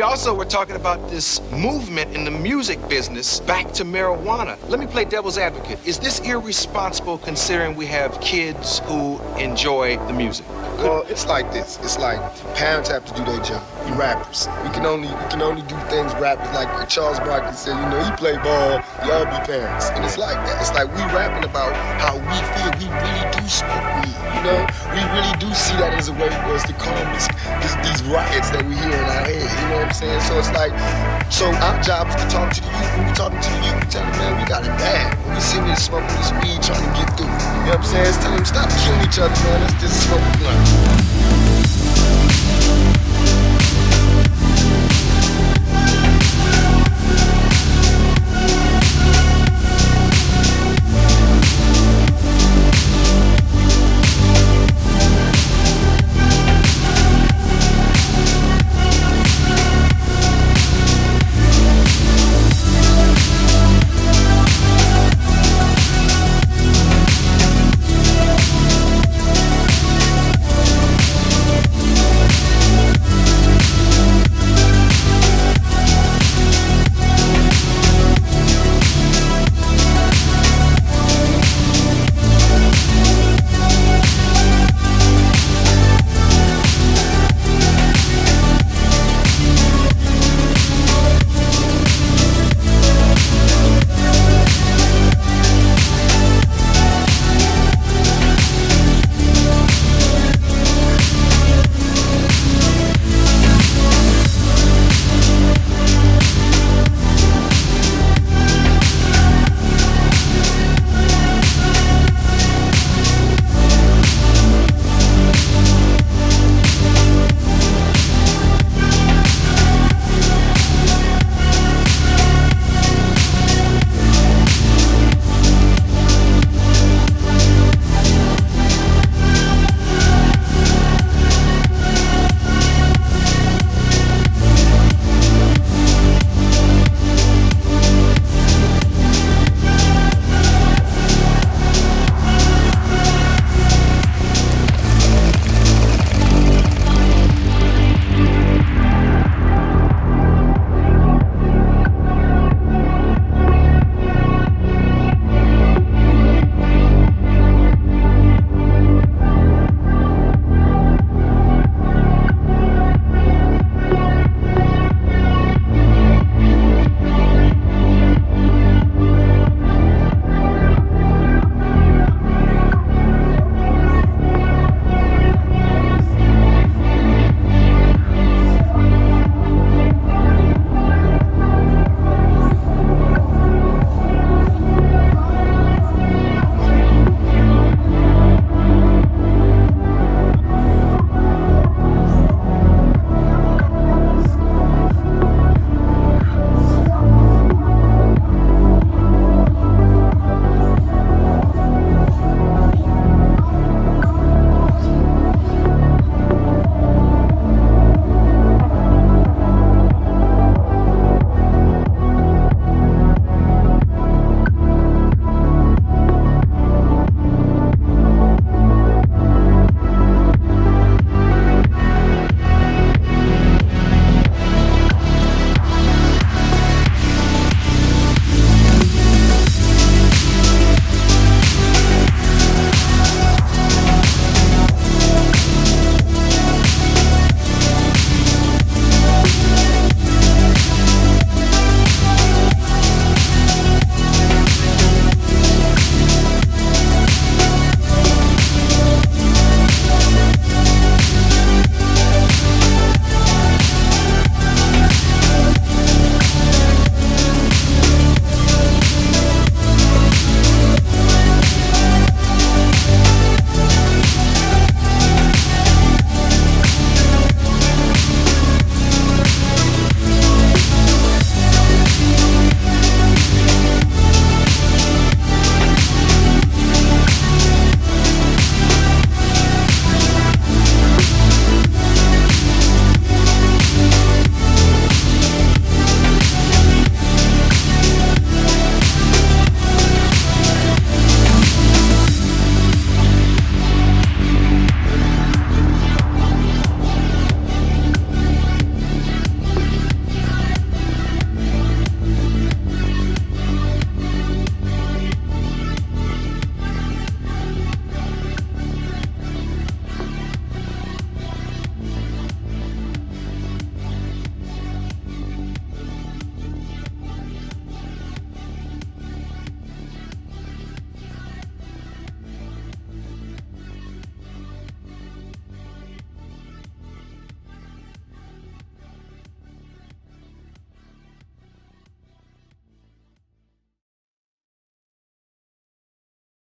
also were talking about this movement in the music business back to marijuana. Let me play devil's advocate. Is this irresponsible considering we have kids who enjoy the music? Well, it's like this. It's like parents have to do their job. We rappers. We can only do things rappers like Charles Barkley said, he play ball, y'all be parents. And it's like that. It's like we rapping about how we feel. We really do smoke weed, We really do see that as a way for us to calm these riots that we hear in our head, you know what I'm saying? So it's like, our job is to talk to the youth. When we talking to the youth, we tell them, man, we got it bad. When we see me smoking this weed trying to get through, you know what I'm saying? It's telling them, stop killing each other, man. Let's just smoke a blunt.